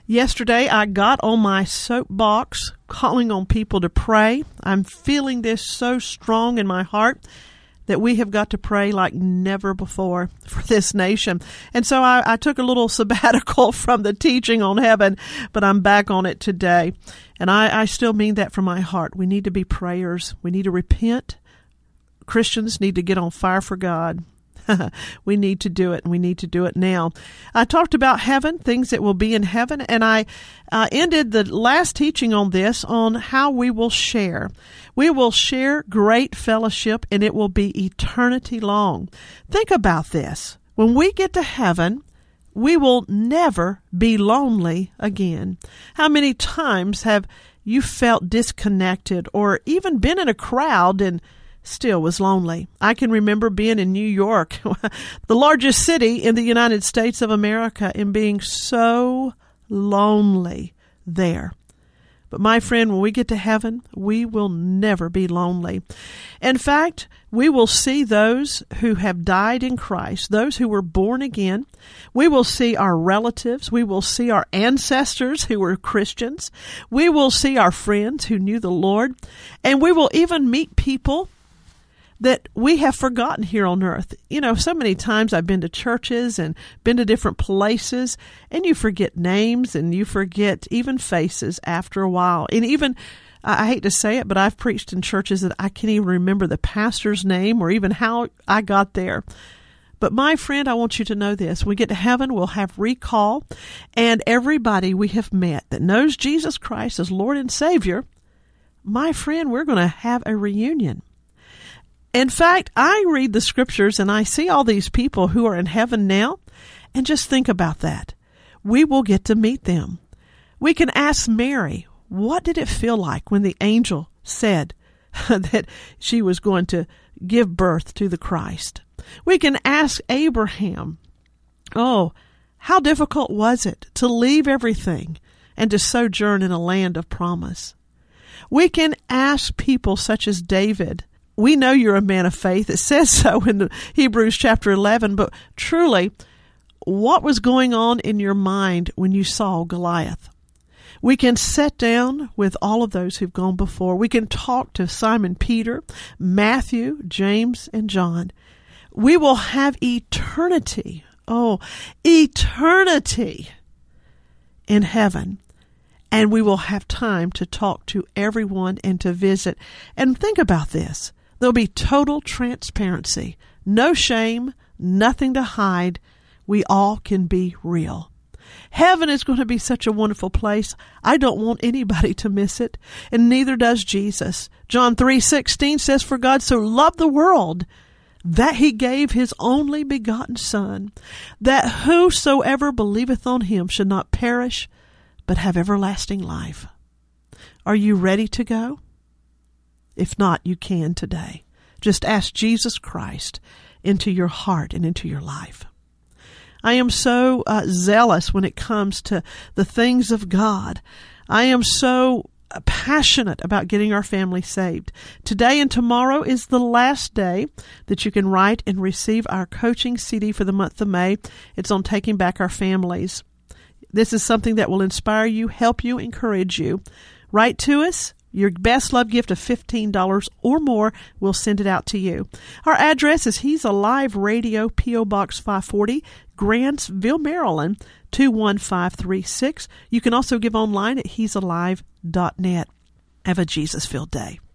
Yesterday, I got on my soapbox calling on people to pray. I'm feeling this so strong in my heart that we have got to pray like never before for this nation. And so I took a little sabbatical from the teaching on heaven, but I'm back on it today. And I still mean that from my heart. We need to be prayers. We need to repent. Christians need to get on fire for God. We need to do it, and we need to do it now. I talked about heaven, things that will be in heaven, and I ended the last teaching on this, on how we will share. We will share great fellowship, and it will be eternity long. Think about this. When we get to heaven, we will never be lonely again. How many times have you felt disconnected or even been in a crowd and still was lonely? I can remember being in New York, the largest city in the United States of America, and being so lonely there. But my friend, when we get to heaven, we will never be lonely. In fact, we will see those who have died in Christ, those who were born again. We will see our relatives. We will see our ancestors who were Christians. We will see our friends who knew the Lord. And we will even meet people that we have forgotten here on earth. You know, so many times I've been to churches and been to different places, and you forget names and you forget even faces after a while. And even, I hate to say it, but I've preached in churches that I can't even remember the pastor's name or even how I got there. But my friend, I want you to know this. When we get to heaven, we'll have recall, and everybody we have met that knows Jesus Christ as Lord and Savior, my friend, we're going to have a reunion. In fact, I read the scriptures and I see all these people who are in heaven now, and just think about that. We will get to meet them. We can ask Mary, what did it feel like when the angel said that she was going to give birth to the Christ? We can ask Abraham, oh, how difficult was it to leave everything and to sojourn in a land of promise? We can ask people such as David. We know you're a man of faith. It says so in Hebrews chapter 11. But truly, what was going on in your mind when you saw Goliath? We can sit down with all of those who've gone before. We can talk to Simon Peter, Matthew, James, and John. We will have eternity. Oh, eternity in heaven. And we will have time to talk to everyone and to visit. And think about this. There'll be total transparency, no shame, nothing to hide. We all can be real. Heaven is going to be such a wonderful place. I don't want anybody to miss it, and neither does Jesus. John 3:16 says, "For God so loved the world that he gave his only begotten Son, that whosoever believeth on him should not perish, but have everlasting life." Are you ready to go? If not, you can today. Just ask Jesus Christ into your heart and into your life. I am so zealous when it comes to the things of God. I am so passionate about getting our family saved. Today and tomorrow is the last day that you can write and receive our coaching CD for the month of May. It's on taking back our families. This is something that will inspire you, help you, encourage you. Write to us. Your best love gift of $15 or more, we'll send it out to you. Our address is He's Alive Radio, P.O. Box 540, Grantsville, Maryland, 21536. You can also give online at he'salive.net. Have a Jesus-filled day.